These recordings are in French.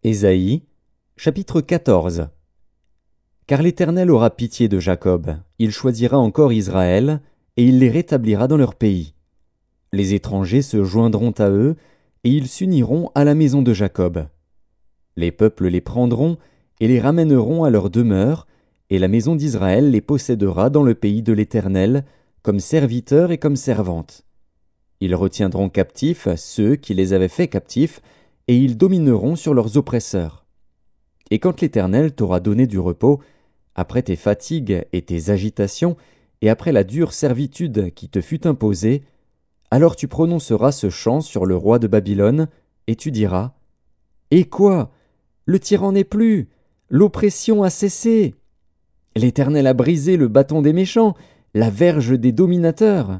Ésaïe, chapitre 14. Car l'Éternel aura pitié de Jacob, il choisira encore Israël, et il les rétablira dans leur pays. Les étrangers se joindront à eux, et ils s'uniront à la maison de Jacob. Les peuples les prendront, et les ramèneront à leur demeure, et la maison d'Israël les possédera dans le pays de l'Éternel, comme serviteurs et comme servantes. Ils retiendront captifs ceux qui les avaient faits captifs, et ils domineront sur leurs oppresseurs. Et quand l'Éternel t'aura donné du repos, après tes fatigues et tes agitations, et après la dure servitude qui te fut imposée, alors tu prononceras ce chant sur le roi de Babylone, et tu diras : Et quoi ? Le tyran n'est plus, l'oppression a cessé. L'Éternel a brisé le bâton des méchants, la verge des dominateurs.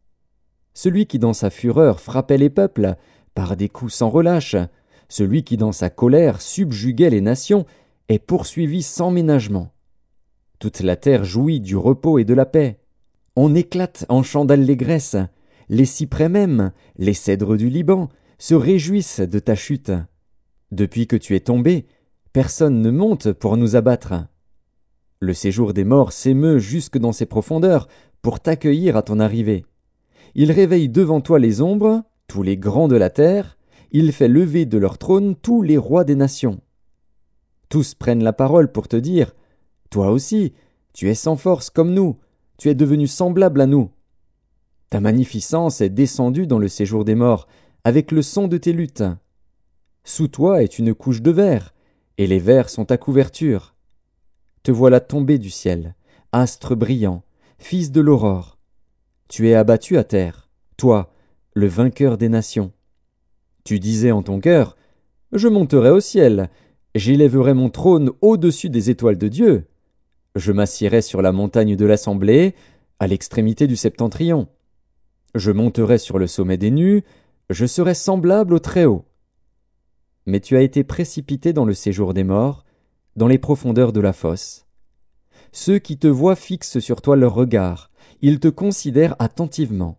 Celui qui dans sa fureur frappait les peuples, par des coups sans relâche, celui qui dans sa colère subjuguait les nations, est poursuivi sans ménagement. Toute la terre jouit du repos et de la paix. On éclate en chants d'allégresse. Les cyprès même, les cèdres du Liban, se réjouissent de ta chute. Depuis que tu es tombé, personne ne monte pour nous abattre. Le séjour des morts s'émeut jusque dans ses profondeurs pour t'accueillir à ton arrivée. Il réveille devant toi les ombres, tous les grands de la terre, il fait lever de leur trône tous les rois des nations. Tous prennent la parole pour te dire : Toi aussi, tu es sans force comme nous, tu es devenu semblable à nous. Ta magnificence est descendue dans le séjour des morts, avec le son de tes luttes. Sous toi est une couche de verre, et les vers sont ta couverture. Te voilà tombé du ciel, astre brillant, fils de l'aurore. Tu es abattu à terre, toi, le vainqueur des nations. Tu disais en ton cœur : Je monterai au ciel, j'élèverai mon trône au-dessus des étoiles de Dieu. Je m'assiérai sur la montagne de l'assemblée, à l'extrémité du septentrion. Je monterai sur le sommet des nues, je serai semblable au Très-Haut. Mais tu as été précipité dans le séjour des morts, dans les profondeurs de la fosse. Ceux qui te voient fixent sur toi leur regard, ils te considèrent attentivement.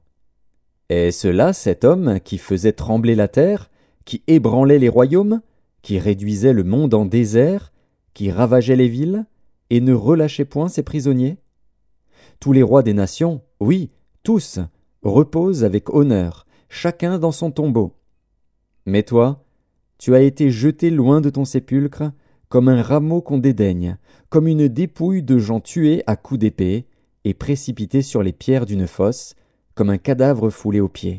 Est-ce là cet homme qui faisait trembler la terre, qui ébranlait les royaumes, qui réduisait le monde en désert, qui ravageait les villes, et ne relâchait point ses prisonniers ? Tous les rois des nations, oui, tous, reposent avec honneur, chacun dans son tombeau. Mais toi, tu as été jeté loin de ton sépulcre, comme un rameau qu'on dédaigne, comme une dépouille de gens tués à coups d'épée, et précipité sur les pierres d'une fosse, comme un cadavre foulé aux pieds.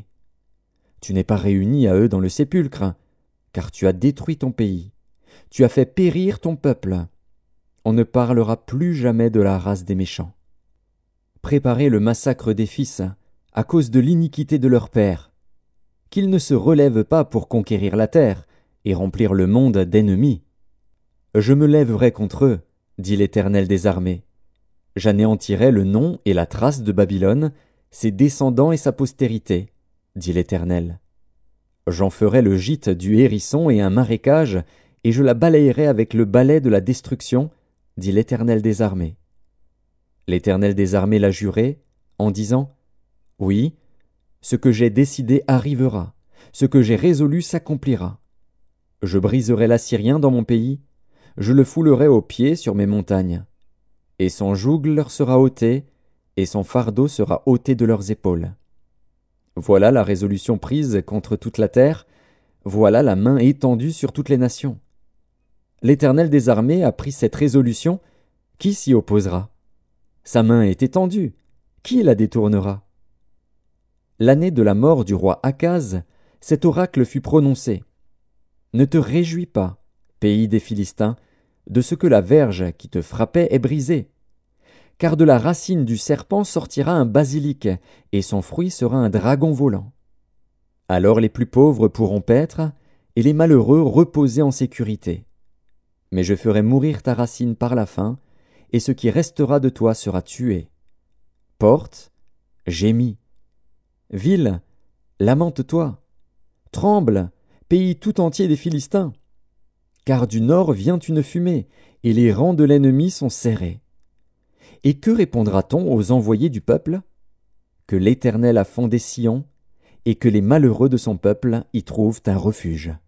Tu n'es pas réuni à eux dans le sépulcre, car tu as détruit ton pays. Tu as fait périr ton peuple. On ne parlera plus jamais de la race des méchants. Préparez le massacre des fils, à cause de l'iniquité de leur père. Qu'ils ne se relèvent pas pour conquérir la terre, et remplir le monde d'ennemis. Je me lèverai contre eux, dit l'Éternel des armées. J'anéantirai le nom et la trace de Babylone, ses descendants et sa postérité, dit l'Éternel. J'en ferai le gîte du hérisson et un marécage, et je la balayerai avec le balai de la destruction, dit l'Éternel des armées. L'Éternel des armées l'a juré, en disant : Oui, ce que j'ai décidé arrivera, ce que j'ai résolu s'accomplira. Je briserai l'Assyrien dans mon pays, je le foulerai aux pieds sur mes montagnes. Et son joug leur sera ôté, et son fardeau sera ôté de leurs épaules. Voilà la résolution prise contre toute la terre, voilà la main étendue sur toutes les nations. L'Éternel des armées a pris cette résolution, qui s'y opposera ? Sa main est étendue, qui la détournera ? L'année de la mort du roi Akaz, cet oracle fut prononcé. Ne te réjouis pas, pays des Philistins, de ce que la verge qui te frappait est brisée. Car de la racine du serpent sortira un basilic, et son fruit sera un dragon volant. Alors les plus pauvres pourront paître, et les malheureux reposer en sécurité. Mais je ferai mourir ta racine par la faim, et ce qui restera de toi sera tué. Porte, gémis. Ville, lamente-toi. Tremble, pays tout entier des Philistins. Car du nord vient une fumée, et les rangs de l'ennemi sont serrés. Et que répondra-t-on aux envoyés du peuple ? Que l'Éternel a fondé Sion, et que les malheureux de son peuple y trouvent un refuge.